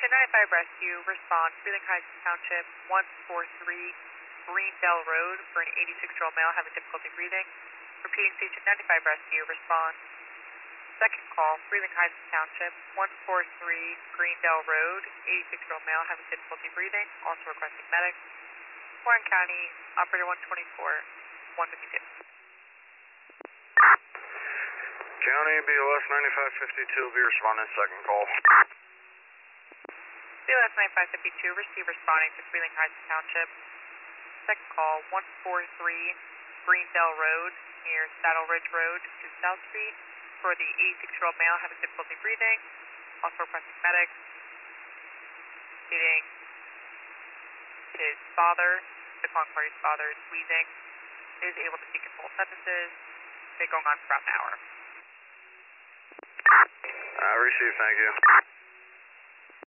Station 95 Rescue, respond, Freeling Heights Township, 143 Greendale Road for an 86-year-old male having difficulty breathing. Repeating, Station 95 Rescue, respond. Second call, Freeling Heights Township, 143 Greendale Road, 86-year-old male having difficulty breathing, also requesting medics. Warren County, Operator 124, 152. County, BLS 9552, be responding second call. BLS 9552, receive responding to Freeling Heights Township. Second call, 143 Greendale Road, near Saddle Ridge Road to South Street, for the 86-year-old male having difficulty breathing, also requesting medics. Meeting his father, the calling party's father is wheezing, is able to speak in full sentences. They're going on for about an hour. Receive, thank you.